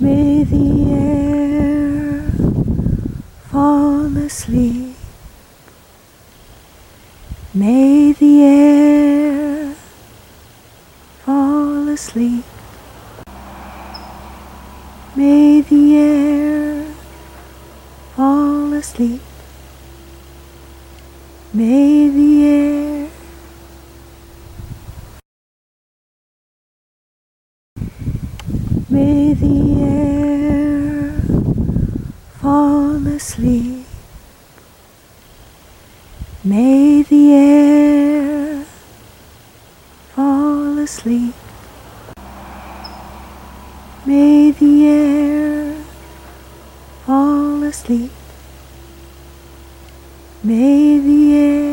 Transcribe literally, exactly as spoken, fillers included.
May the air fall asleep. May the air fall asleep. May the air fall asleep. May the air May the air fall asleep. May the air fall asleep. May the air fall asleep. May the air